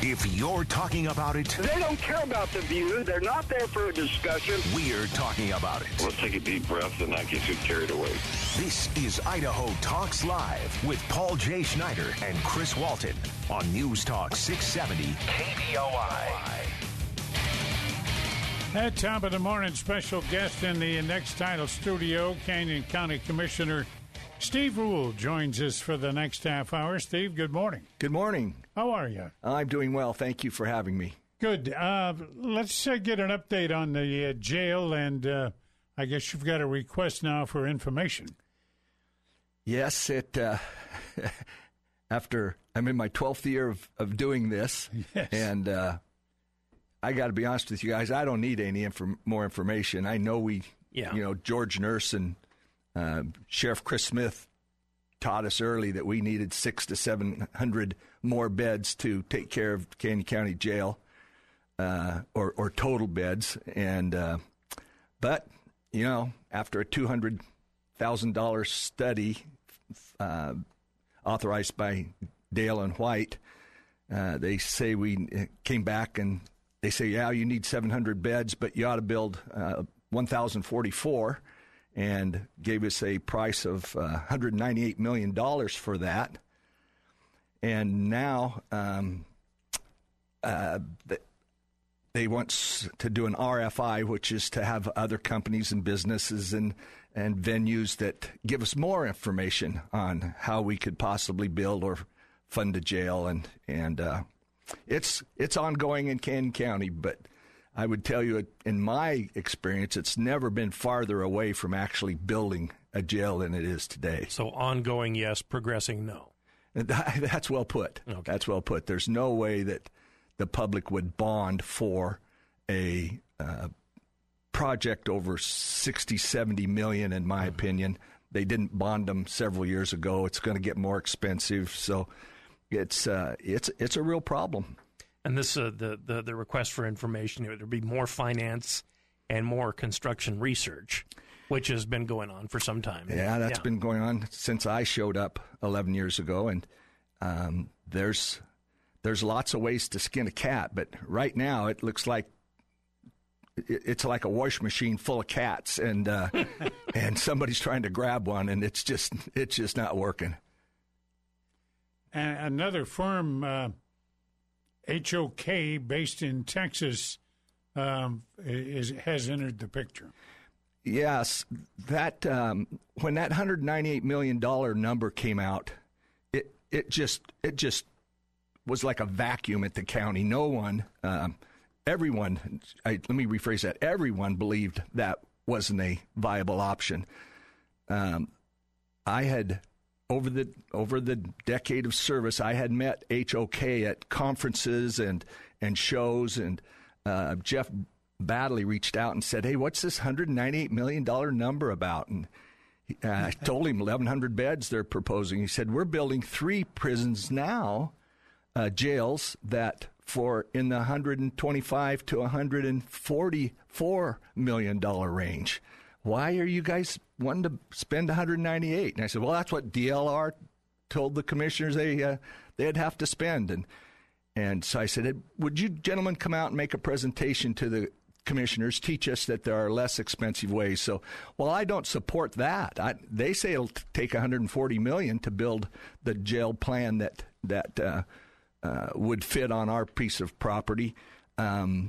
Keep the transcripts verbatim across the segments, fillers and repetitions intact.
If you're talking about it, they don't care about the view. They're not there for a discussion. We're talking about it. Let's take a deep breath and not get too carried away. This is Idaho Talks Live with Paul J. Schneider and Chris Walton on News Talk six seventy K B O I. At top of the morning, special guest in the next title studio, Canyon County Commissioner Steve Rule joins us for the next half hour. Steve, good morning. Good morning. How are you? I'm doing well. Thank you for having me. Good. Uh, let's uh, get an update on the uh, jail, and uh, I guess you've got a request now for information. Yes, it. Uh, after I'm in my twelfth year of, of doing this, yes. and uh, I got to be honest with you guys, I don't need any inf- more information. I know we, yeah. you know, George Nurse and uh, Sheriff Chris Smith taught us early that we needed six to seven hundred more beds to take care of Canyon County Jail, uh, or or total beds. And uh, but you know, after a two hundred thousand dollars study uh, authorized by Dale and White, uh, they say we came back and they say, yeah, you need seven hundred beds, but you ought to build uh, one thousand forty-four. And gave us a price of uh, one hundred ninety-eight million dollars for that. And now um, uh, they want to do an R F I, which is to have other companies and businesses and, and venues that give us more information on how we could possibly build or fund a jail. And, and uh, it's, it's ongoing in Canyon County, but I would tell you, in my experience, it's never been farther away from actually building a jail than it is today. So ongoing, yes. Progressing, no. That's well put. Okay. That's well put. There's no way that the public would bond for a uh, project over sixty, seventy million, in my mm-hmm. opinion. They didn't bond them several years ago. It's going to get more expensive. So it's uh, it's it's a real problem. And this, uh, the, the the request for information, there would be more finance and more construction research, which has been going on for some time. Yeah, that's yeah. been going on since I showed up eleven years ago. And um, there's there's lots of ways to skin a cat, but right now it looks like it, it's like a wash machine full of cats, and uh, and somebody's trying to grab one, and it's just it's just not working. And another firm. Uh H O K, based in Texas, um, is, has entered the picture. Yes, that um, when that one hundred ninety-eight million dollars number came out, it it just it just was like a vacuum at the county. No one, um, everyone, I, let me rephrase that. Everyone believed that wasn't a viable option. Um, I had. Over the over the decade of service, I had met H O K at conferences and and shows, and uh, Jeff Badley reached out and said, "Hey, what's this one hundred ninety-eight million dollars number about?" And uh, I told him eleven hundred beds they're proposing. He said, "We're building three prisons now, uh, jails that for in the one hundred twenty-five to one hundred forty-four million dollars range. Why are you guys wanting to spend one hundred ninety-eight?" And I said, well, that's what D L R told the commissioners they uh, they'd have to spend. And and so I said, would you gentlemen come out and make a presentation to the commissioners, teach us that there are less expensive ways? So, well, I don't support that. I, they say it'll take one hundred forty million dollars to build the jail plan that that uh, uh, would fit on our piece of property. Um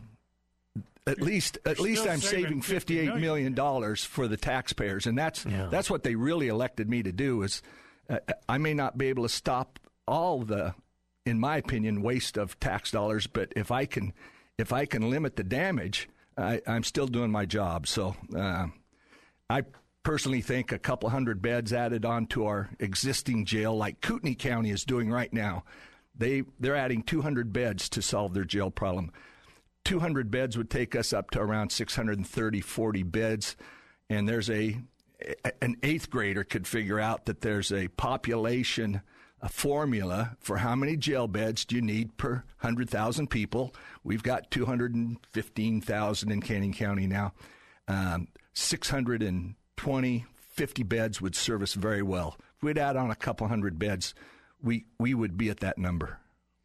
At least, at least I'm saving fifty-eight million dollars for the taxpayers, and that's yeah. that's what they really elected me to do. Is uh, I may not be able to stop all the, in my opinion, waste of tax dollars, but if I can, if I can limit the damage, I, I'm still doing my job. So uh, I personally think a couple hundred beds added on to our existing jail, like Kootenai County is doing right now, they they're adding two hundred beds to solve their jail problem. two hundred beds would take us up to around six hundred thirty, forty beds. And there's a, an eighth grader could figure out that there's a population a formula for how many jail beds do you need per one hundred thousand people. We've got two hundred fifteen thousand in Canyon County now. Um, six hundred twenty, fifty beds would serve us very well. If we'd add on a couple hundred beds, we, we would be at that number.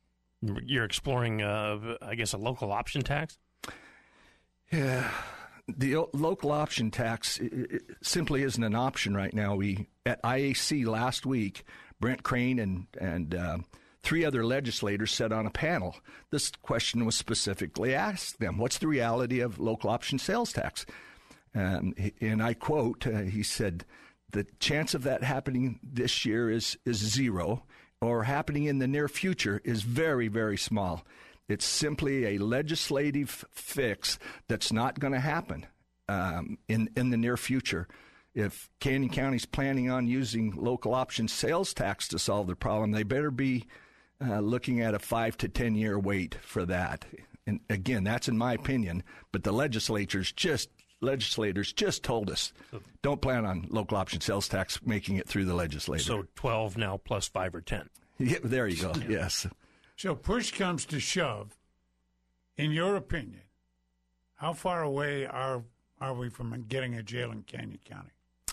you're exploring, uh, I guess, a local option tax? Yeah. The o- local option tax it, it simply isn't an option right now. We at I A C last week, Brent Crane and and uh, three other legislators sat on a panel. This question was specifically asked them: what's the reality of local option sales tax? Um, and I quote: uh, he said, "The chance of that happening this year is is zero, or happening in the near future is very, very small. It's simply a legislative fix that's not going to happen um, in, in the near future. If Canyon County's planning on using local option sales tax to solve the problem, they better be uh, looking at a five to ten year wait for that." And again, that's in my opinion, but the legislatures just legislators just told us don't plan on local option sales tax making it through the legislature. So twelve now plus five or ten. Yeah, there you go. Yes. So push comes to shove. In your opinion, how far away are are we from getting a jail in Canyon County?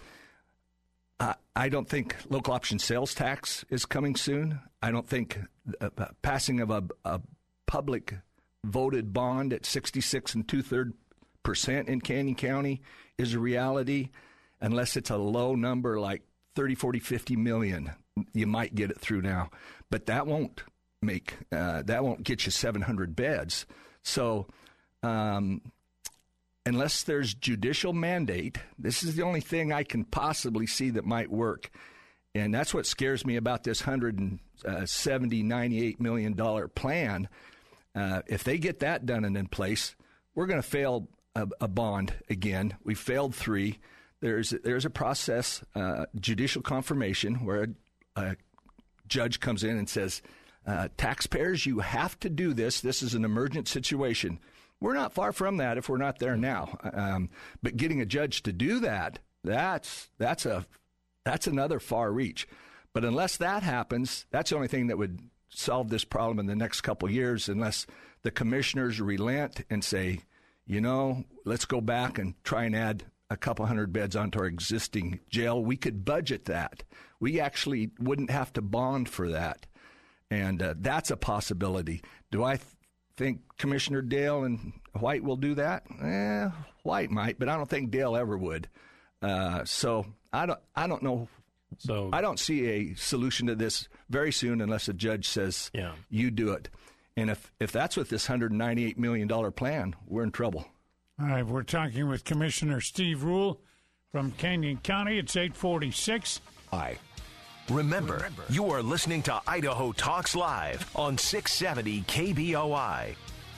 Uh, I don't think local option sales tax is coming soon. I don't think uh, passing of a, a public voted bond at sixty-six and two-thirds percent in Canyon County is a reality, unless it's a low number like thirty, forty, fifty million. You might get it through now, but that won't make uh, that won't get you seven hundred beds. So um, unless there's judicial mandate, this is the only thing I can possibly see that might work. And that's what scares me about this one hundred seventy, ninety-eight million dollars plan. Uh, if they get that done and in place, we're going to fail a, a bond again. We failed three. There's there's a process, uh, judicial confirmation, where a, a judge comes in and says, uh, taxpayers, you have to do this. This is an emergent situation. We're not far from that if we're not there now. Um, but getting a judge to do that, that's that's a that's another far reach. But unless that happens, that's the only thing that would solve this problem in the next couple of years, unless the commissioners relent and say, you know, let's go back and try and add a couple hundred beds onto our existing jail. We could budget that. We actually wouldn't have to bond for that. And uh, that's a possibility. Do I th- think Commissioner Dale and White will do that? Eh, White might, but I don't think Dale ever would. Uh, so I don't, I don't know. So I don't see a solution to this very soon unless a judge says, yeah. you do it. And if, if that's with this one hundred ninety-eight million dollars plan, we're in trouble. All right, we're talking with Commissioner Steve Rule from Canyon County. It's eight forty-six. Aye. Remember, Remember, you are listening to Idaho Talks Live on six seventy K B O I.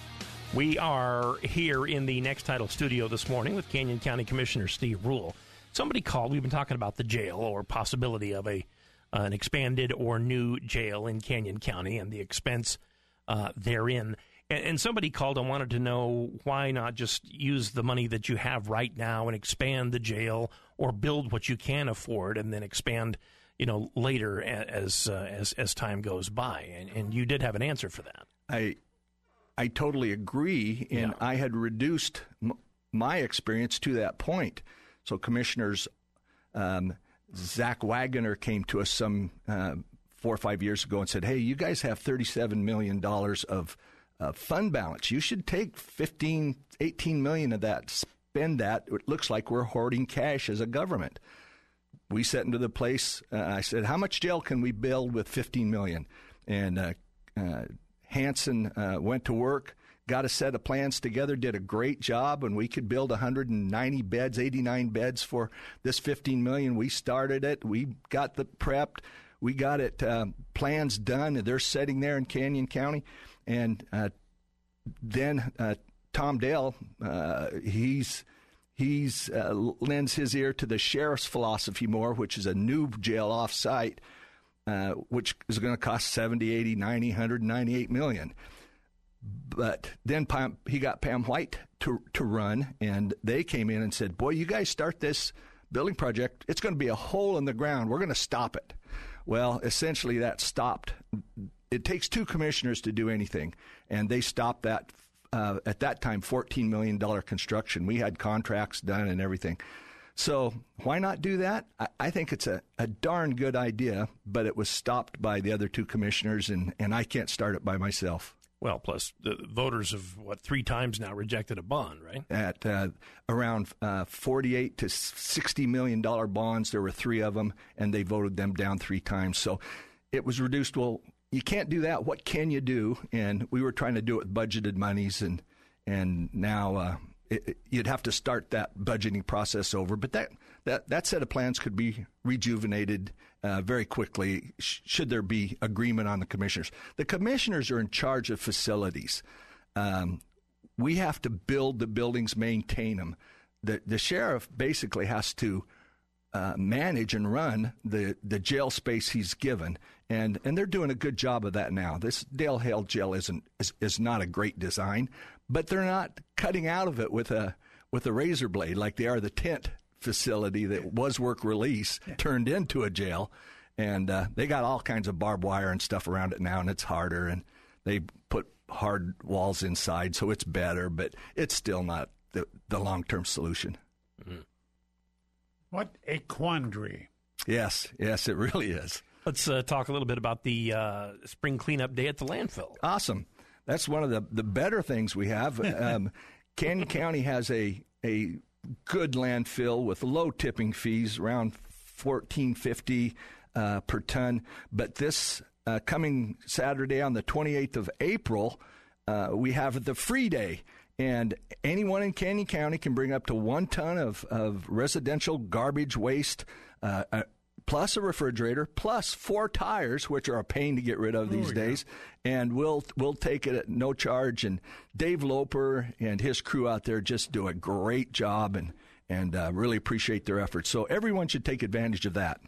We are here in the Next Title studio this morning with Canyon County Commissioner Steve Rule. Somebody called. We've been talking about the jail or possibility of a uh, an expanded or new jail in Canyon County and the expense uh, therein. And, and somebody called and wanted to know why not just use the money that you have right now and expand the jail, or build what you can afford and then expand, you know, later as uh, as as time goes by. And, and you did have an answer for that. I I totally agree, and Yeah. I had reduced m- my experience to that point. So commissioners, um, Zach Wagoner came to us some uh, four or five years ago and said, hey, you guys have thirty-seven million dollars of uh, fund balance. You should take fifteen, eighteen million of that, spend that. It looks like we're hoarding cash as a government. We set into the place. Uh, I said, how much jail can we build with fifteen million dollars? And uh, uh, Hanson uh, went to work, got a set of plans together, did a great job, and we could build one hundred ninety beds, eighty-nine beds for this fifteen million dollars. We started it. We got the prepped. We got it uh, plans done, and they're sitting there in Canyon County. And uh, then uh, Tom Dale, uh, he's he's uh, lends his ear to the sheriff's philosophy more, which is a new jail off-site, uh, which is going to cost seventy, eighty, ninety, one hundred ninety-eight million. But then Pam, he got Pam White to to run, and they came in and said, boy, you guys start this building project, it's going to be a hole in the ground. We're going to stop it. Well, essentially that stopped. It takes two commissioners to do anything, and they stopped that, uh, at that time, fourteen million dollars construction. We had contracts done and everything. So why not do that? I, I think it's a, a darn good idea, but it was stopped by the other two commissioners, and, and I can't start it by myself. Well, plus the voters have, what, three times now rejected a bond, right? At uh, around uh, forty-eight to sixty million dollars bonds, there were three of them, and they voted them down three times. So it was reduced. Well, you can't do that. What can you do? And we were trying to do it with budgeted monies, and and now uh, it, it, you'd have to start that budgeting process over. But that, that, that set of plans could be rejuvenated uh, very quickly sh- should there be agreement on the commissioners. The commissioners are in charge of facilities. Um, we have to build the buildings, maintain them. The, the sheriff basically has to uh, manage and run the, the jail space he's given, and, and they're doing a good job of that now. This Dale Hale jail isn't is, is not a great design, but they're not cutting out of it with a with a razor blade like they are the tent facility that was work release turned into a jail, and uh, they got all kinds of barbed wire and stuff around it now, and it's harder, and they put hard walls inside, so it's better, but it's still not the, the long-term solution. Mm-hmm. What a quandary. Yes, yes, it really is. Let's uh, talk a little bit about the uh, spring cleanup day at the landfill. Awesome. That's one of the, the better things we have. Um, Canyon County has a a good landfill with low tipping fees, around fourteen fifty uh, per ton. But this uh, coming Saturday on the twenty-eighth of April, uh, we have the free day. And anyone in Canyon County can bring up to one ton of, of residential garbage waste, uh, uh, plus a refrigerator, plus four tires, which are a pain to get rid of these oh, yeah. days. And we'll we'll take it at no charge. And Dave Loper and his crew out there just do a great job, and and uh, really appreciate their efforts. So everyone should take advantage of that.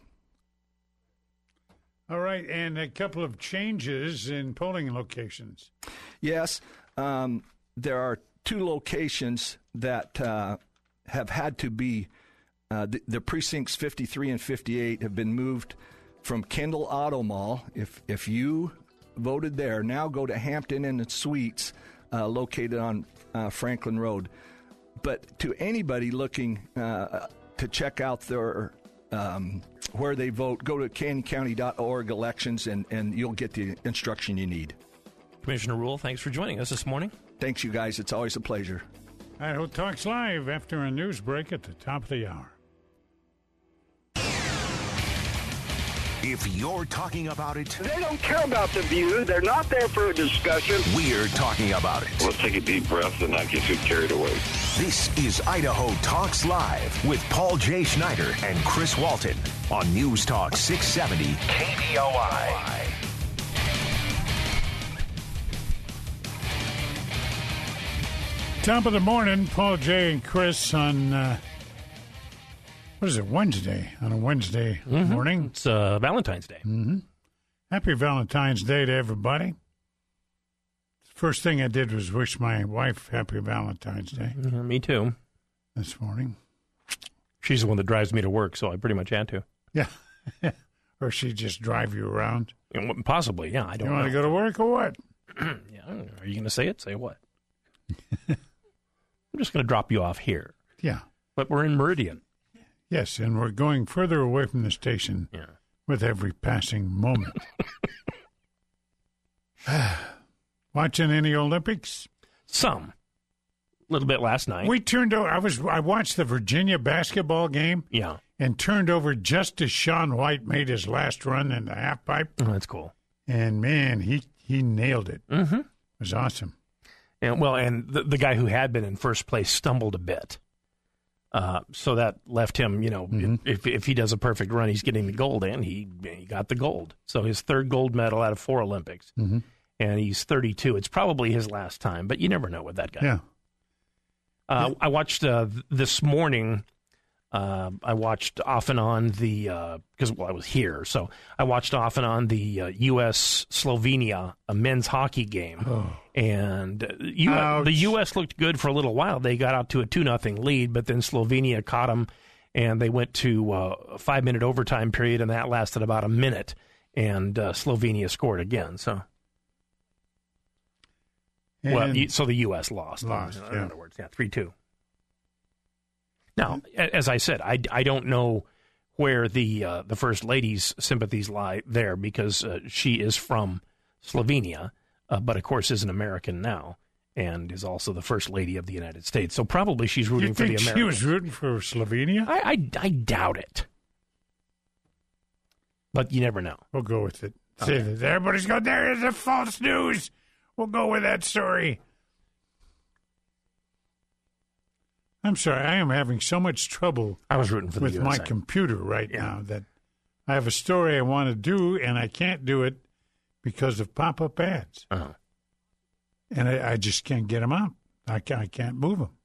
All right, and a couple of changes in polling locations. Yes, um, there are two locations that uh, have had to be, uh, the, the precincts fifty-three and fifty-eight have been moved from Kendall Auto Mall. If if you voted there, now go to Hampton Inn and Suites, uh, located on uh, Franklin Road. But to anybody looking uh, to check out their um, where they vote, go to canyon county dot org elections, and, and you'll get the instruction you need. Commissioner Rule, thanks for joining us this morning. Thanks, you guys. It's always a pleasure. Idaho Talks Live after a news break at the top of the hour. If you're talking about it, they don't care about the view. They're not there for a discussion. We're talking about it. Let's take a deep breath and not get too carried away. This is Idaho Talks Live with Paul J. Schneider and Chris Walton on News Talk six seventy K B O I. Top of the morning, Paul J. and Chris on, uh, what is it, Wednesday, on a Wednesday mm-hmm. morning. It's uh, Valentine's Day. Mm-hmm. Happy Valentine's Day to everybody. First thing I did was wish my wife happy Valentine's Day. Yeah, me too. This morning. She's the one that drives me to work, so I pretty much had to. Yeah. Or she just drive you around. Possibly, yeah. I don't you know. want to go to work or what? Yeah. Are you going to say it? Say what? I'm just going to drop you off here. Yeah. But we're in Meridian. Yes, and we're going further away from the station yeah. with every passing moment. Watching any Olympics? Some. A little bit last night. We turned over. I was. I watched the Virginia basketball game. Yeah. And turned over just as Shaun White made his last run in the half pipe. Oh, that's cool. And, man, he, he nailed it. Mm-hmm. It was awesome. And, well, and the, the guy who had been in first place stumbled a bit. Uh, so that left him, you know, mm-hmm. if if he does a perfect run, he's getting the gold, and he, he got the gold. So his third gold medal out of four Olympics. Mm-hmm. And he's thirty-two. It's probably his last time, but you never know with that guy. Yeah. Uh, yeah. I watched uh, this morning, uh, I watched off and on the, because, uh, well, I was here, so I watched off and on the uh, U S Slovenia a men's hockey game. Oh. And uh, U- the U S looked good for a little while. They got out to a two nothing lead, but then Slovenia caught them, and they went to uh, a five-minute overtime period, and that lasted about a minute, and uh, Slovenia scored again, so... And well, so the U S lost. Lost, in, in yeah. other words, yeah, three two. Now, as I said, I, I don't know where the uh, the First Lady's sympathies lie there because uh, she is from Slovenia, uh, but of course is an American now and is also the First Lady of the United States. So probably she's rooting you for the think Americans. She was rooting for Slovenia? I, I, I doubt it. But you never know. We'll go with it. Okay. Say that everybody's going, there is a false news. We'll go with that story. I'm sorry, I am having so much trouble I was rooting for the with U S A. my computer right Yeah. now that I have a story I want to do, and I can't do it because of pop-up ads. Uh-huh. And I, I just can't get them out. I can't, I can't move them.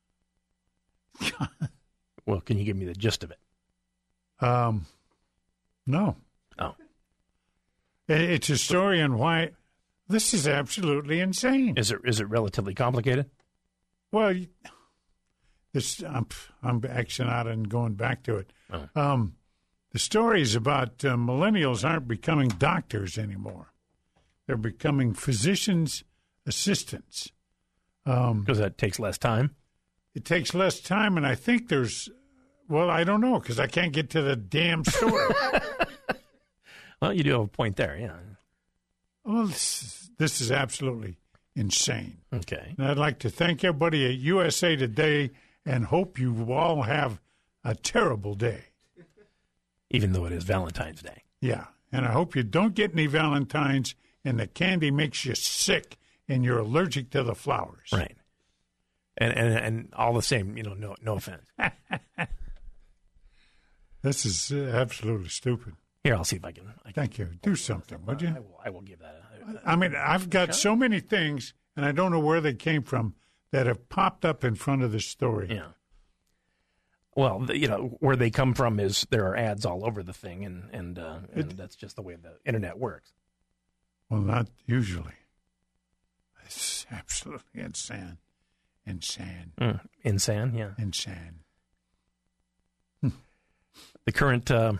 Well, can you give me the gist of it? Um, no. Oh. It, it's a story on why this is absolutely insane. Is it is it relatively complicated? Well, this I'm I'm Xing out and going back to it. Oh. Um, the story is about uh, millennials aren't becoming doctors anymore; they're becoming physicians' assistants. Um, Because that takes less time. it takes less time, and I think there's, well, I don't know because I can't get to the damn story. Well, you do have a point there, yeah. Well, this, this is absolutely insane. Okay. And I'd like to thank everybody at U S A Today and hope you all have a terrible day. Even though it is Valentine's Day. Yeah. And I hope you don't get any Valentines and the candy makes you sick and you're allergic to the flowers. Right. And and, and all the same, you know, no no offense. This is uh, absolutely stupid. Here, I'll see if I can. I can Thank you. Do something, would you? I will, I will give that a, I mean, I've got so many things, and I don't know where they came from, that have popped up in front of this story. Yeah. Well, the, you know, where they come from is there are ads all over the thing, and and, uh, and It- that's just the way the internet works. Well, not usually. It's absolutely insane. Insane. Mm. Insane, yeah. Insane. The current, uh,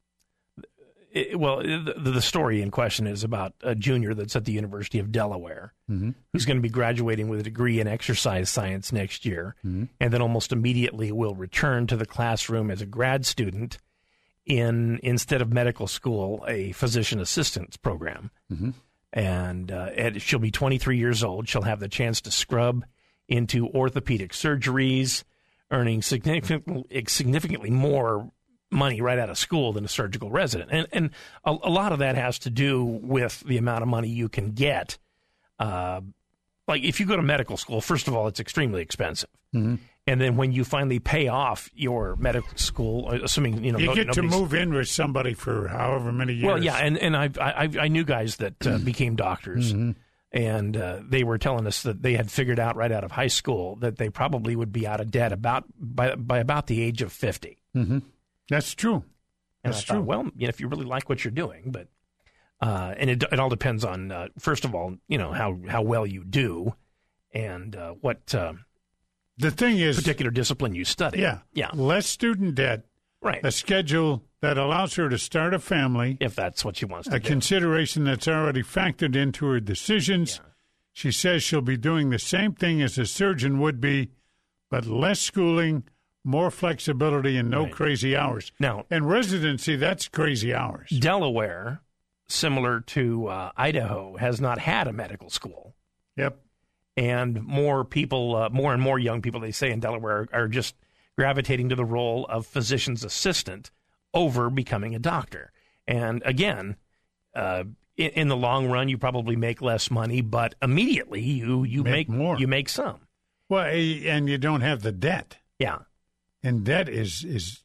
it, well, the, the story in question is about a junior that's at the University of Delaware Mm-hmm. who's going to be graduating with a degree in exercise science next year, Mm-hmm. and then almost immediately will return to the classroom as a grad student in, instead of medical school, a physician assistance program. Mm-hmm. And, uh, and she'll be twenty-three years old. She'll have the chance to scrub into orthopedic surgeries, earning significantly, significantly more money right out of school than a surgical resident. And and a, a lot of that has to do with the amount of money you can get. Uh, like if you go to medical school, first of all, it's extremely expensive. Mm-hmm. And then when you finally pay off your medical school, assuming, you know, You no, get to nobody's- move in with somebody for however many years. well, yeah, and and I I, I knew guys that uh, became doctors, Mhm. and uh, they were telling us that they had figured out right out of high school that they probably would be out of debt about by by about the age of fifty. Mm-hmm. That's true. And That's I thought, true. well, you know, if you really like what you're doing, but uh, and it it all depends on uh, first of all, you know, how how well you do, and uh, what uh, The thing is, particular discipline you study. yeah, yeah, less student debt, right. a schedule that allows her to start a family, If that's what she wants to a do. consideration that's already factored into her decisions. Yeah. She says she'll be doing the same thing as a surgeon would be, but less schooling, more flexibility, and no Right. crazy hours. Now, And residency, that's crazy hours. Delaware, similar to uh, Idaho, has not had a medical school. Yep. And more people, uh, more and more young people, they say in Delaware, are just gravitating to the role of physician's assistant over becoming a doctor. And again, uh, in, in the long run, you probably make less money, but immediately you you Make make, more. You make some. Well, eh, and you don't have the debt. Yeah. And debt is is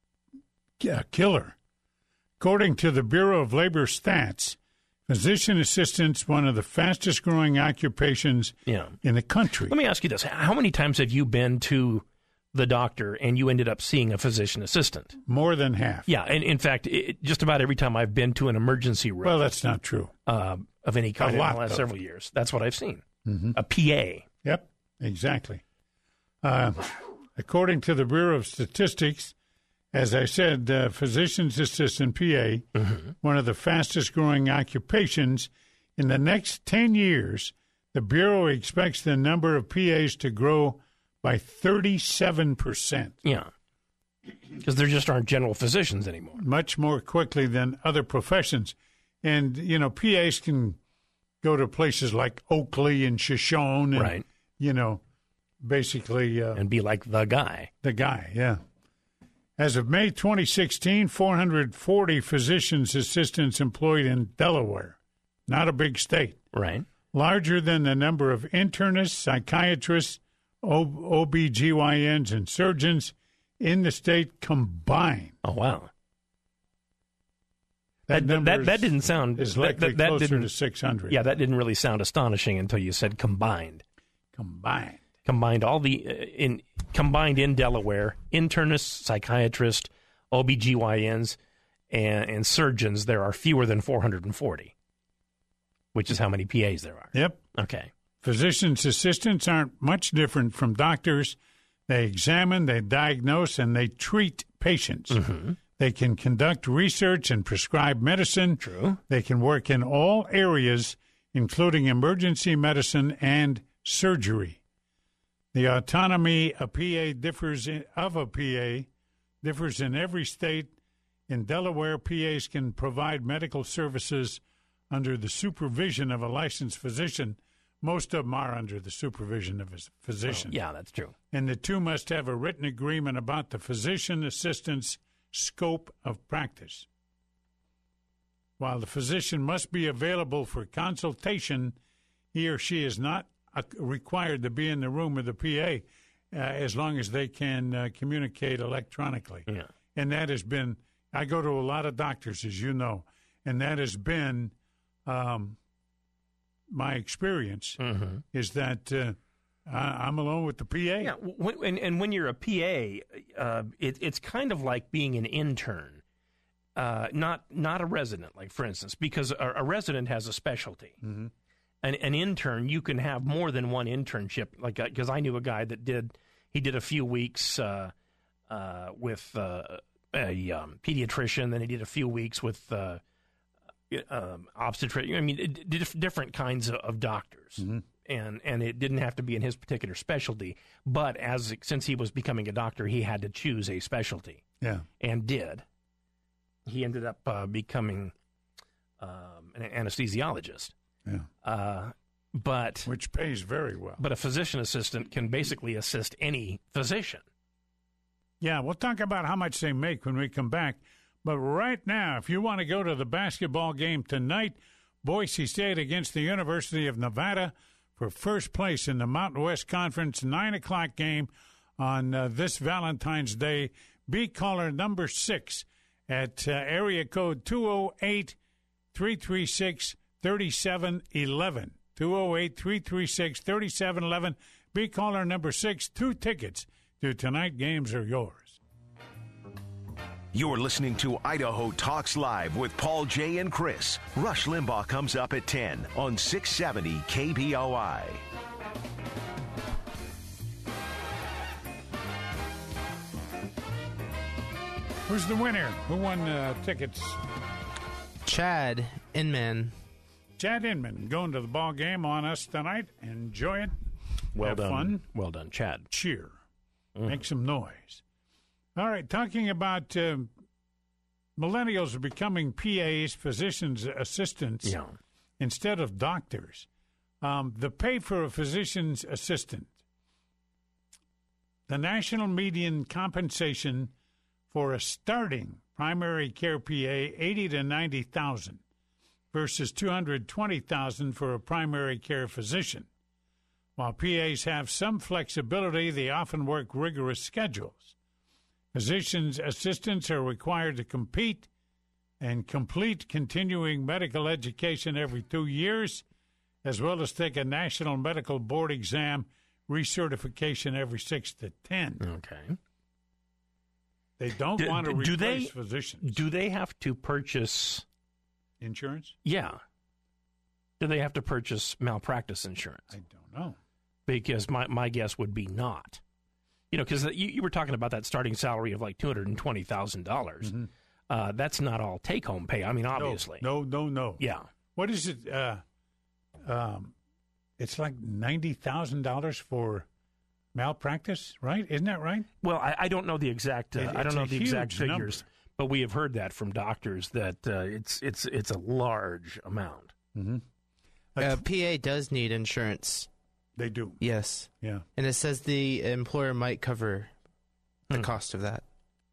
a killer. According to the Bureau of Labor Stats, physician assistants one of the fastest growing occupations Yeah. in the country. Let me ask you this: how many times have you been to the doctor and you ended up seeing a physician assistant? More than half. Yeah, and in fact, it, just about every time I've been to an emergency room Well, that's not true. uh, of any kind in lot, the last though. several years, that's what I've seen. Mm-hmm. A P A. Yep, exactly. Uh, according to the Bureau of Statistics, as I said, uh, physician's assistant, P A, Mm-hmm. one of the fastest growing occupations. In the next ten years, the Bureau expects the number of P As to grow by thirty-seven percent. Yeah. Because there just aren't general physicians anymore. Much more quickly than other professions. And, you know, P As can go to places like Oakley and Shoshone. And, right. You know, basically. Uh, and be like the guy. The guy, yeah. As of May twenty sixteen, four hundred forty physicians' assistants employed in Delaware. Not a big state. Right. Larger than the number of internists, psychiatrists, O B G Y Ns, and surgeons in the state combined. Oh, wow. That that, that, that didn't sound... is likely that, that, closer that to six hundred. Yeah, that didn't really sound astonishing until you said combined. Combined. Combined all the... Uh, in combined in Delaware, internists, psychiatrists, O B G Y Ns, and, and surgeons, there are fewer than four hundred forty, which is how many P As there are. Yep. Okay. Physicians' assistants aren't much different from doctors. They examine, they diagnose, and they treat patients. Mm-hmm. They can conduct research and prescribe medicine. True. They can work in all areas, including emergency medicine and surgery. The autonomy a P A differs in, of a P A differs in every state. In Delaware, P As can provide medical services under the supervision of a licensed physician. Most of them are under the supervision of a physician. Oh, yeah, that's true. And the two must have a written agreement about the physician assistant's scope of practice. While the physician must be available for consultation, he or she is not uh, required to be in the room with the P A uh, as long as they can uh, communicate electronically. Yeah. And that has been, I go to a lot of doctors, as you know, and that has been um, my experience, mm-hmm. is that uh, I, I'm alone with the P A. Yeah, when, and, and when you're a P A, uh, it, it's kind of like being an intern, uh, not not a resident, like, for instance, because a, a resident has a specialty. Mm-hmm. An, an intern, you can have more than one internship. Like, because I knew a guy that did, he did a few weeks uh, uh, with uh, a um, pediatrician, then he did a few weeks with uh, um, obstetric. I mean, it, it, different kinds of, of doctors. Mm-hmm. And and it didn't have to be in his particular specialty, but as since he was becoming a doctor, he had to choose a specialty. Yeah, and did. He ended up uh, becoming um, an anesthesiologist. Yeah, uh, but which pays very well. But a physician assistant can basically assist any physician. Yeah, we'll talk about how much they make when we come back. But right now, if you want to go to the basketball game tonight, Boise State against the University of Nevada for first place in the Mountain West Conference, nine o'clock game on uh, this Valentine's Day. Be caller number six at uh, area code two oh eight, three three six, three seven one one. two oh eight, three three six, three seven one one. Be caller number six. Two tickets to tonight's games are yours. You're listening to Idaho Talks Live with Paul J. and Chris. Rush Limbaugh comes up at ten on six seventy K B O I. Who's the winner? Who won uh, tickets? Chad Inman. Chad Inman going to the ball game on us tonight. Enjoy it. Well Have done. Fun. Well done, Chad. Cheer. Mm. Make some noise. All right, talking about uh, millennials are becoming P As, physicians' assistants, yeah. instead of doctors. Um, the pay for a physician's assistant. The national median compensation for a starting primary care P A, eighty to ninety thousand, versus two hundred twenty thousand for a primary care physician. While P As have some flexibility, they often work rigorous schedules. Physicians' assistants are required to compete and complete continuing medical education every two years, as well as take a national medical board exam recertification every six to ten. Okay. They don't do, want to replace do they, physicians. Do they have to purchase insurance? Yeah. Do they have to purchase malpractice insurance? I don't know. Because my, my guess would be not. You know, because you, you were talking about that starting salary of like two hundred twenty thousand dollars. Mm-hmm. Uh, that's not all take-home pay. I mean, obviously. No, no, no. no. Yeah. What is it? Uh, um, it's like ninety thousand dollars for malpractice, right? Isn't that right? Well, I, I don't know the exact. Uh, It- I don't it's know a the exact huge figures, number. but we have heard that from doctors that uh, it's it's it's a large amount. Mm-hmm. Uh, P A does need insurance. They do. Yes. Yeah. And it says the employer might cover the Hmm. cost of that.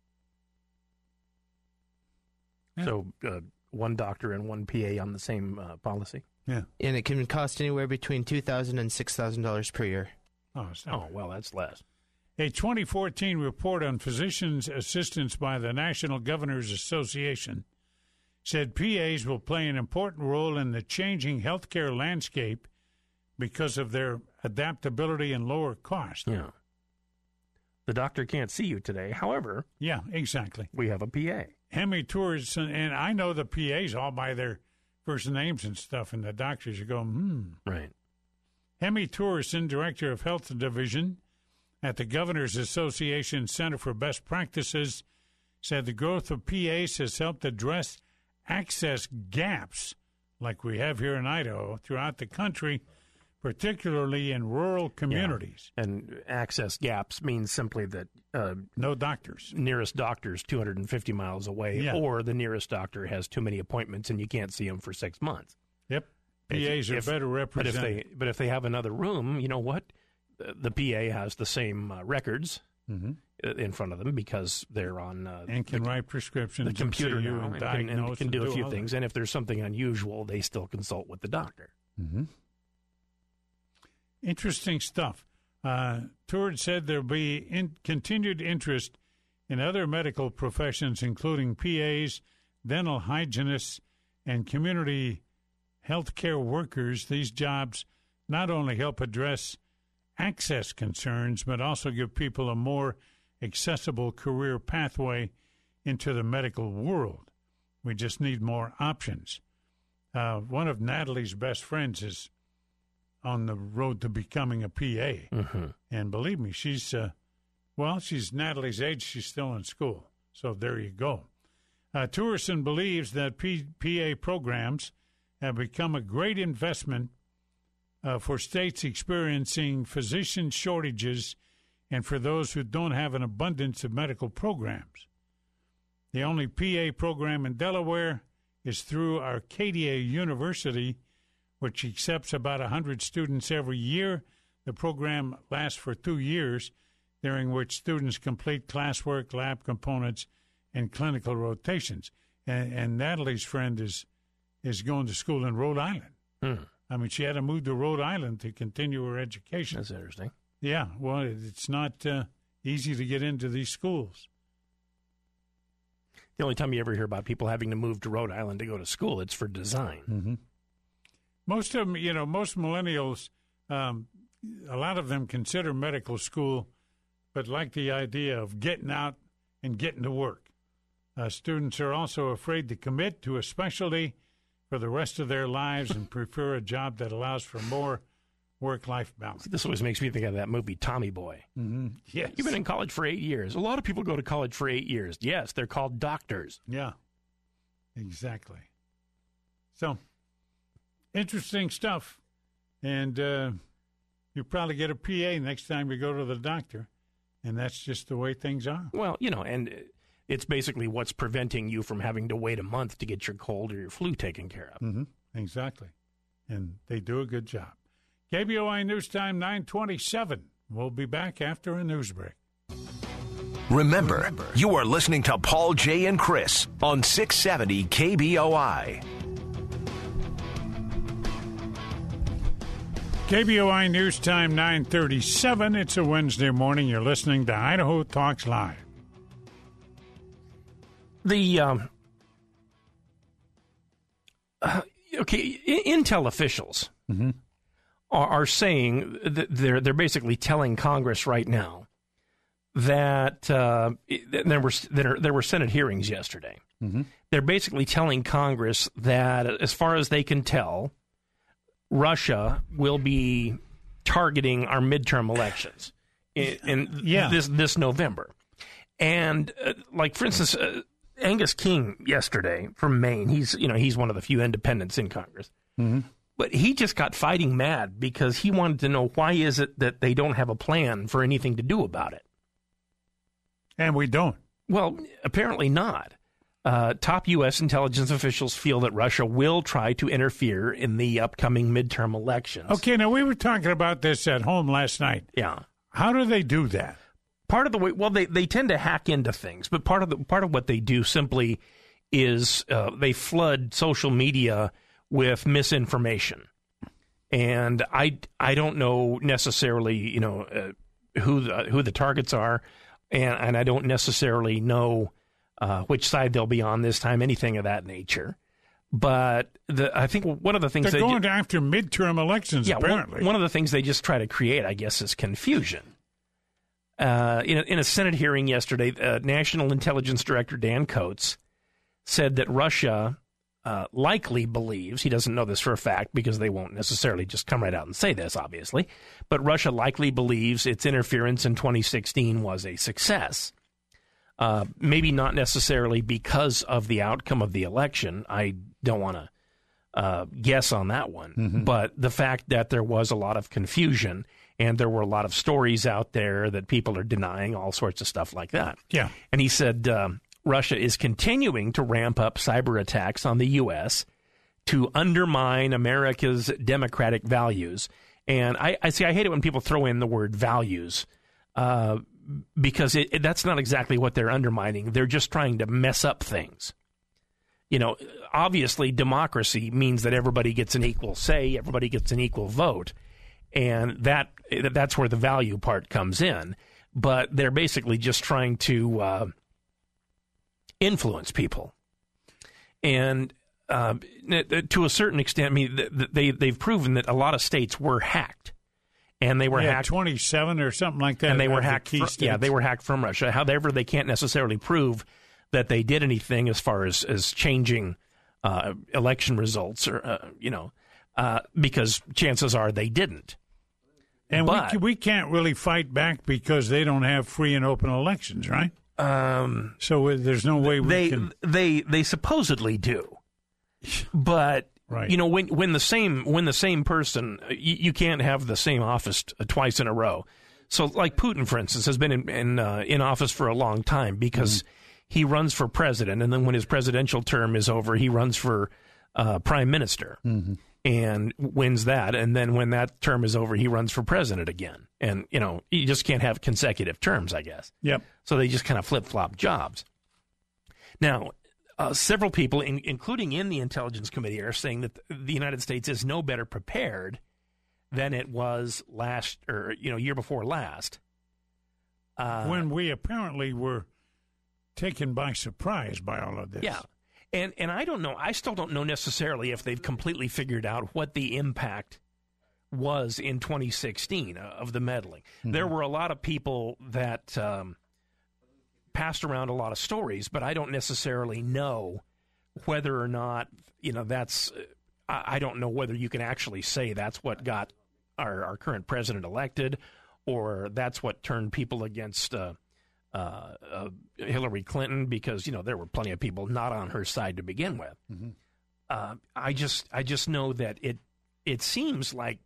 Yeah. So uh, one doctor and one P A on the same uh, policy. Yeah. And it can cost anywhere between two thousand dollars and six thousand dollars per year. Oh, it's not Oh well, that's less. A twenty fourteen report on physicians' assistance by the National Governors Association said P As will play an important role in the changing healthcare landscape because of their adaptability and lower cost. Yeah. The doctor can't see you today. However, Yeah, exactly. we have a P A. Hemi Tours, and I know the P As all by their first names and stuff, and the doctors are going, hmm. Right. Hemi Tourison, Director of Health Division at the Governors Association Center for Best Practices, said the growth of P As has helped address access gaps like we have here in Idaho throughout the country, particularly in rural communities. Yeah. And access gaps means simply that uh, No doctors. nearest doctor's two hundred fifty miles away, Yeah. or the nearest doctor has too many appointments and you can't see him for six months. Yep. P As are If- better But if represented. they but if they have another room, you know what? The, the P A has the same uh, records hmm uh, in front of them because they're on uh, and can the, write prescriptions, the computer and see you now and and can, and diagnose can and do a all few that. things. And if there's something unusual, they still consult with the doctor. Mm-hmm. Interesting stuff. Uh, Tourd said there'll be in, continued interest in other medical professions, including P As, dental hygienists, and community health care workers. These jobs not only help address access concerns, but also give people a more accessible career pathway into the medical world. We just need more options. Uh, one of Natalie's best friends is on the road to becoming a P A. Mm-hmm. And believe me, she's, uh, well, she's Natalie's age. She's still in school. So there you go. Uh, Tourison believes that P- PA programs have become a great investment uh, for states experiencing physician shortages and for those who don't have an abundance of medical programs. The only P A program in Delaware is through Arcadia University, which accepts about one hundred students every year. The program lasts for two years, during which students complete classwork, lab components, and clinical rotations. And, and Natalie's friend is is going to school in Rhode Island. Hmm. I mean, she had to move to Rhode Island to continue her education. That's interesting. Yeah, well, it's not uh, easy to get into these schools. The only time you ever hear about people having to move to Rhode Island to go to school, it's for design. Mm-hmm. Most of them, you know, most millennials, um, a lot of them consider medical school, but like the idea of getting out and getting to work. Uh, students are also afraid to commit to a specialty for the rest of their lives and prefer a job that allows for more work-life balance. This always makes me think of that movie Tommy Boy. Mm-hmm. Yes. You've been in college for eight years. A lot of people go to college for eight years. Yes, they're called doctors. Yeah, exactly. So, interesting stuff. And uh, you probably get a P A next time you go to the doctor. And that's just the way things are. Well, you know, and it's basically what's preventing you from having to wait a month to get your cold or your flu taken care of. Mm-hmm. Exactly. And they do a good job. K B O I News Time, nine twenty-seven. We'll be back after a news break. Remember, you are listening to Paul, Jay, and Chris on six seventy K B O I. K B O I News Time, nine thirty-seven. It's a Wednesday morning. You're listening to Idaho Talks Live. The, um, uh, okay, Intel officials Mm-hmm. are, are saying that they're, they're basically telling Congress right now that uh, there were there, there were Senate hearings yesterday. Mm-hmm. They're basically telling Congress that, as far as they can tell, Russia will be targeting our midterm elections in, in Yeah. this this November. And uh, like, for instance, uh, Angus King yesterday from Maine, he's you know he's one of the few independents in Congress. Mm-hmm. But he just got fighting mad because he wanted to know why is it that they don't have a plan for anything to do about it. And we don't. Well, apparently not. Uh, top U S intelligence officials feel that Russia will try to interfere in the upcoming midterm elections. Okay, now we were talking about this at home last night. Yeah. How do they do that? Part of the way, well, they, they tend to hack into things, but part of the part of what they do simply is uh, they flood social media with misinformation, and I, I don't know necessarily, you know, uh, who the, who the targets are, and and I don't necessarily know uh, which side they'll be on this time, anything of that nature. But the, I think one of the things they're they going ju- after midterm elections. yeah, apparently, one, one of the things they just try to create, I guess, is confusion. Uh, in, a, in a Senate hearing yesterday, uh, National Intelligence Director Dan Coats said that Russia uh, likely believes, he doesn't know this for a fact because they won't necessarily just come right out and say this, obviously, but Russia likely believes its interference in twenty sixteen was a success. Uh, maybe not necessarily because of the outcome of the election. I don't want to uh, guess on that one, mm-hmm. but the fact that there was a lot of confusion and there were a lot of stories out there that people are denying, all sorts of stuff like that. Yeah. And he said um, Russia is continuing to ramp up cyber attacks on the U S to undermine America's democratic values. And I, I see, I hate it when people throw in the word values uh, because it, it, that's not exactly what they're undermining. They're just trying to mess up things. You know, obviously democracy means that everybody gets an equal say, everybody gets an equal vote. And that that's where the value part comes in. But they're basically just trying to uh, influence people. And uh, to a certain extent, I mean, they, they've proven that a lot of states were hacked. And they were yeah, hacked. twenty-seven or something like that. And they were the hacked. From, yeah, they were hacked from Russia. However, they can't necessarily prove that they did anything as far as, as changing uh, election results, or uh, you know, uh, because chances are they didn't. And but, we, we can't really fight back because they don't have free and open elections, right? Um, so there's no way we they, can. They they supposedly do, but right. you know when when the same when the same person you, you can't have the same office t- twice in a row. So like Putin, for instance, has been in in, uh, in office for a long time because mm-hmm. he runs for president, and then when his presidential term is over, he runs for uh, prime minister. Mm-hmm. And wins that, and then when that term is over, he runs for president again. And, you know, you just can't have consecutive terms, I guess. Yep. So they just kind of flip-flop jobs. Now, uh, several people, in, including in the Intelligence Committee, are saying that the United States is no better prepared than it was last, or, you know, year before last. Uh, when we apparently were taken by surprise by all of this. Yeah. And and I don't know, I still don't know necessarily if they've completely figured out what the impact was in twenty sixteen of the meddling. Mm-hmm. There were a lot of people that um, passed around a lot of stories, but I don't necessarily know whether or not, you know, that's, I, I don't know whether you can actually say that's what got our, our current president elected, or that's what turned people against uh, Uh, uh, Hillary Clinton, because, you know, there were plenty of people not on her side to begin with. Mm-hmm. Uh, I just, I just know that it, it seems like,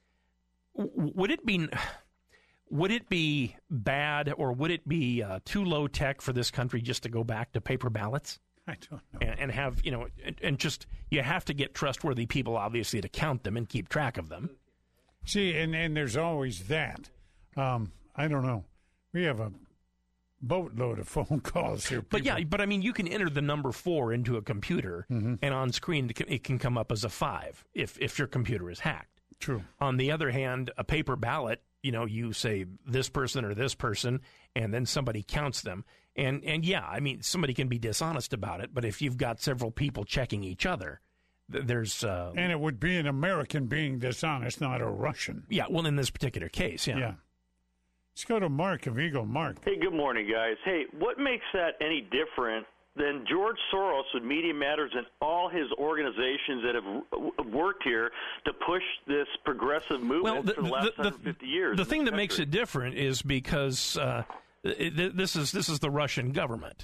w- would it be, would it be bad, or would it be uh, too low tech for this country just to go back to paper ballots? I don't know. And, and have, you know, and, and just, you have to get trustworthy people, obviously, to count them and keep track of them. See, and, and there's always that. Um, I don't know. We have a boatload of phone calls here. People. But yeah, but I mean, you can enter the number four into a computer, mm-hmm. and on screen it can come up as a five if if your computer is hacked. True. On the other hand, a paper ballot, you know, you say this person or this person, and then somebody counts them. And and yeah, I mean, somebody can be dishonest about it, but if you've got several people checking each other, th- there's uh, and it would be an American being dishonest, not a Russian. Yeah, well, in this particular case, yeah. Yeah. Let's go to Mark of Eagle. Mark. Hey, good morning, guys. Hey, what makes that any different than George Soros with Media Matters and all his organizations that have worked here to push this progressive movement well, the, for the last the, one hundred fifty years? The thing that country. makes it different is because uh, it, this is this is the Russian government.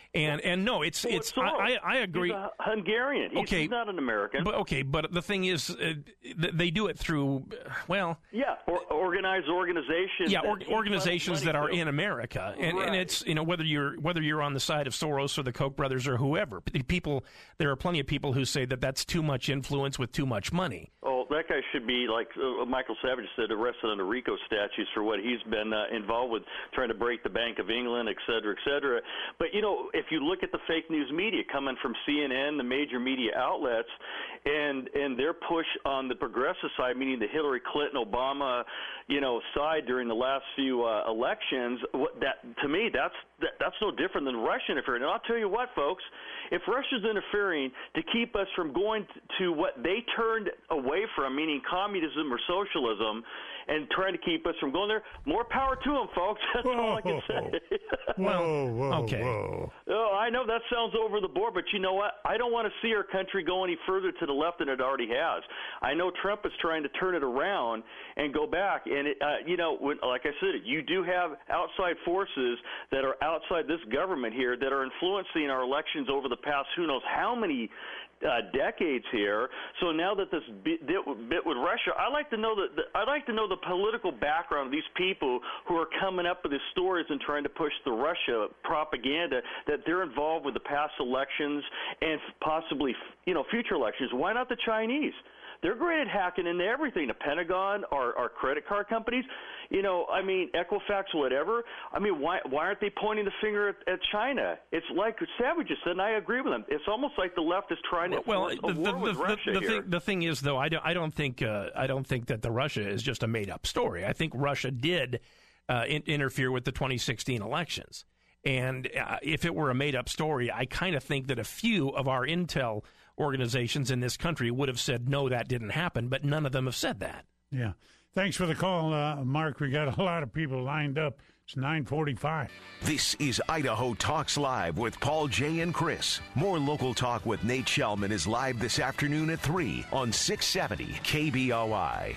And and no, it's well, it's. I, I agree. He's a Hungarian. He's, okay, he's not an American. But okay, but the thing is, uh, they do it through well. Yeah, or, organized organizations. Yeah, or, organizations that are to. in America, and, right. and it's you know whether you're whether you're on the side of Soros or the Koch brothers or whoever. People, there are plenty of people who say that that's too much influence with too much money. Oh, that guy should be, like uh, Michael Savage said, arrested under RICO statutes for what he's been uh, involved with, trying to break the Bank of England, et cetera, et cetera. But, you know, if you look at the fake news media coming from C N N, the major media outlets, and and their push on the progressive side, meaning the Hillary Clinton, Obama, you know, side during the last few uh, elections, what, that to me, that's that, that's no different than Russia interfering. And I'll tell you what, folks, if Russia's interfering to keep us from going to what they turned away from, meaning communism or socialism, and trying to keep us from going there, more power to them, folks. That's whoa, all I can say. whoa, whoa, okay. whoa. Oh, I know that sounds over the board, but you know what? I don't want to see our country go any further to the left than it already has. I know Trump is trying to turn it around and go back. And, it, uh, you know, when, like I said, you do have outside forces that are outside this government here that are influencing our elections over the past who knows how many Uh, decades here. So now that this bit, bit with Russia, I like to know that the, I'd like to know the political background of these people who are coming up with these stories and trying to push the Russia propaganda that they're involved with the past elections and possibly, you know, future elections. Why not the Chinese? They're great at hacking into everything. The Pentagon, our, our credit card companies, you know, I mean, Equifax, whatever. I mean, why why aren't they pointing the finger at, at China? It's like Savage just said, and I agree with him. It's almost like the left is trying to well, force the, a war the, with the, Russia the, here. thing, the thing is, though, I don't, I don't think uh, I don't think that the Russia is just a made up story. I think Russia did uh, in, interfere with the twenty sixteen elections, and uh, if it were a made up story, I kind of think that a few of our intel organizations in this country would have said, no, that didn't happen, but none of them have said that. Yeah. Thanks for the call, uh, Mark. We got a lot of people lined up. It's nine forty-five. This is Idaho Talks Live with Paul, Jay, and Chris. More local talk with Nate Shellman is live this afternoon at three on six seventy K B O I.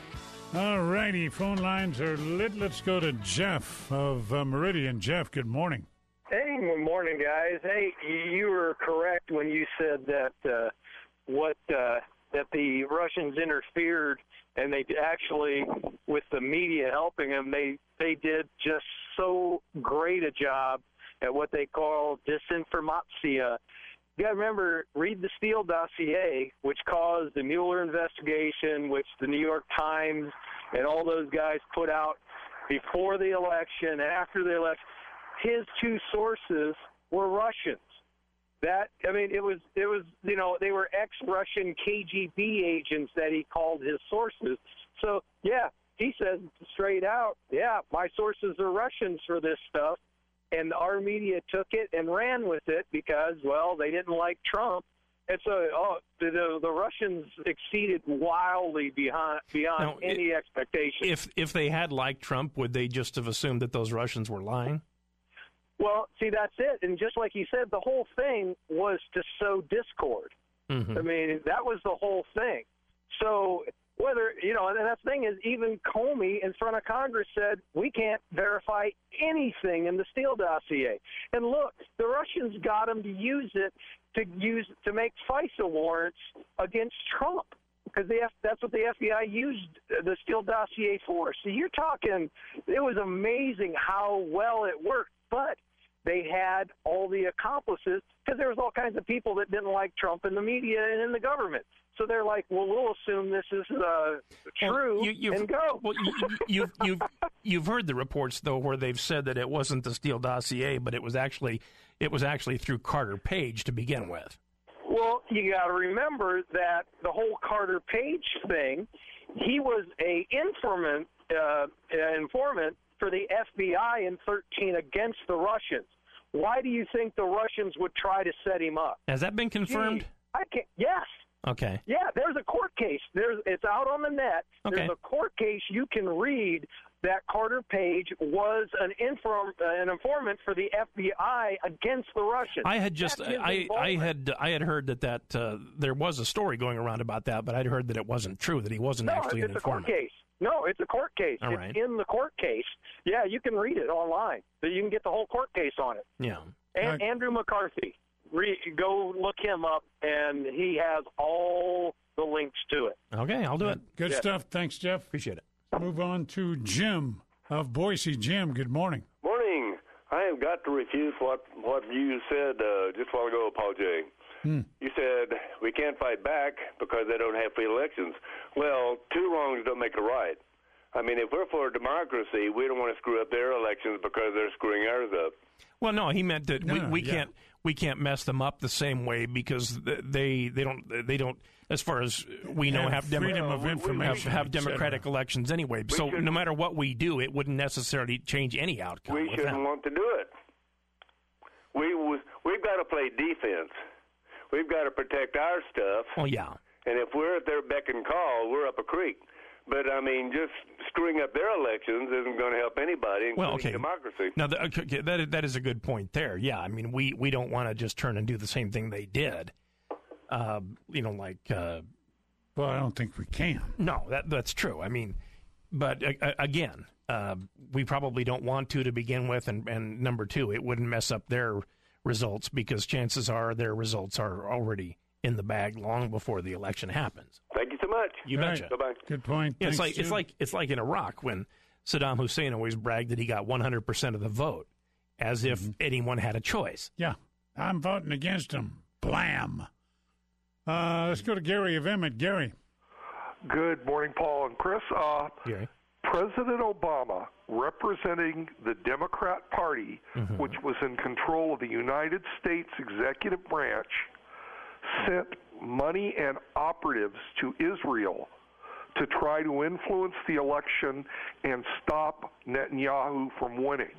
All righty. Phone lines are lit. Let's go to Jeff of uh, Meridian. Jeff, good morning. Hey, good morning, guys. Hey, you were correct when you said that uh, what uh, that the Russians interfered, and they actually, with the media helping them, they they did just so great a job at what they call disinformatia. You got to remember, read the Steele dossier, which caused the Mueller investigation, which the New York Times and all those guys put out before the election, after the election. His two sources were Russians. That I mean, it was it was you know they were ex-Russian K G B agents that he called his sources. So yeah, he says straight out, yeah, my sources are Russians for this stuff, and our media took it and ran with it because well they didn't like Trump, and so oh the the, the Russians exceeded wildly beyond beyond now, any it, expectation. If if they had liked Trump, would they just have assumed that those Russians were lying? Well, see, that's it. And just like you said, the whole thing was to sow discord. Mm-hmm. I mean, that was the whole thing. So whether, you know, and that's the thing is even Comey in front of Congress said, we can't verify anything in the Steele dossier. And look, the Russians got them to use it to use to make FISA warrants against Trump. Because the F, that's what the F B I used the Steele dossier for. So you're talking, it was amazing how well it worked. But they had all the accomplices because there was all kinds of people that didn't like Trump in the media and in the government. So they're like, well, we'll assume this is uh, true well, you, and go. Well, you, you've, you've, you've heard the reports, though, where they've said that it wasn't the Steele dossier, but it was actually it was actually through Carter Page to begin with. Well, you got to remember that the whole Carter Page thing, he was a informant, uh, informant for the F B I in thirteen against the Russians. Why do you think the Russians would try to set him up? Has that been confirmed? Gee, I can't. Yes. Okay. Yeah, there's a court case. There's it's out on the net. Okay. There's a court case you can read that Carter Page was an inform uh, an informant for the F B I against the Russians. I had just I, I had I had heard that that uh, there was a story going around about that, but I'd heard that it wasn't true, that he wasn't no, actually it's an a court informant. case. No, it's a court case. All it's right. in the court case. Yeah, you can read it online. So you can get the whole court case on it. Yeah. And, Uh, Andrew McCarthy. Re, go look him up, and he has all the links to it. Okay, I'll do it. Good Yeah. stuff. Thanks, Jeff. Appreciate it. Move on to Jim of Boise. Jim, good morning. Morning. I have got to refute what what you said uh, just a while ago, Paul J. Hmm. You said we can't fight back because they don't have free elections. Well, two wrongs don't make a right. I mean, if we're for democracy, we don't want to screw up their elections because they're screwing ours up. Well, no, he meant that No, we, no, we yeah. can't we can't mess them up the same way because they they don't they don't as far as we know Have have Demo- freedom of have, information, have et democratic cetera. elections anyway. So should- no matter what we do, it wouldn't necessarily change any outcome. We with shouldn't that. want to do it. We we've got to play defense. We've got to protect our stuff. Well, yeah. And if we're at their beck and call, we're up a creek. But, I mean, just screwing up their elections isn't going to help anybody, including Well, okay. democracy. Now, the, okay, that is, that is a good point there. Yeah, I mean, we, we don't want to just turn and do the same thing they did. Uh, you know, like uh, Well, I don't think we can. no, that that's true. I mean, but uh, again, uh, we probably don't want to to begin with, and, and number two, it wouldn't mess up their results because chances are their results are already in the bag long before the election happens. Thank you so much. You All betcha. right. Bye-bye. Good point. Yeah, it's Thanks, like it's Jim. like it's like in Iraq when Saddam Hussein always bragged that he got one hundred percent of the vote, as if anyone had a choice. Yeah, I'm voting against him. Blam. Uh, let's go to Gary of Emmett. Gary. Good morning, Paul and Chris. Uh, Yeah. President Obama, representing the Democrat Party, Mm-hmm. which was in control of the United States executive branch, sent money and operatives to Israel to try to influence the election and stop Netanyahu from winning.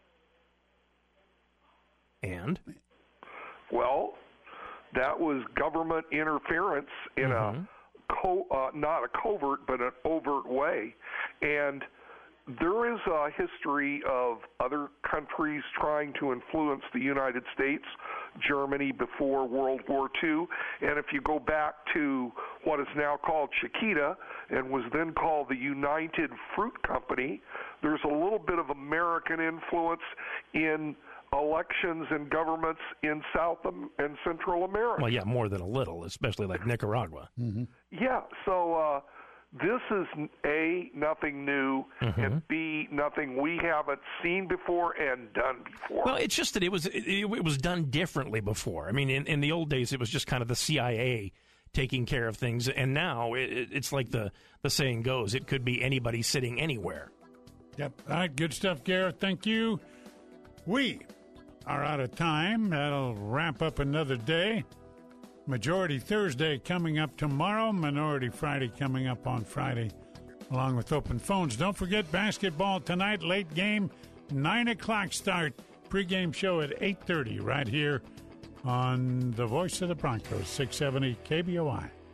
And Well, that was government interference in Mm-hmm. a co- uh, not a covert but an overt way, and there is a history of other countries trying to influence the United States, Germany before World War Two, and if you go back to what is now called Chiquita and was then called the United Fruit Company, there's a little bit of American influence in elections and governments in South Am- and Central America. well, yeah, more than a little, especially like Nicaragua. Yeah, so uh, this is A, nothing new, Mm-hmm. and B, nothing we haven't seen before and done before. Well, it's just that it was it, it was done differently before. I mean, in, in the old days, it was just kind of the C I A taking care of things, and now it, it- it's like the the saying goes: it could be anybody sitting anywhere. Yep. All right. Good stuff, Garrett. Thank you. We are out of time. That'll wrap up another day. Majority Thursday coming up tomorrow. Minority Friday coming up on Friday, along with open phones. Don't forget basketball tonight. Late game, nine o'clock start. Pre-game show at eight thirty right here on the Voice of the Broncos, six seventy K B O I.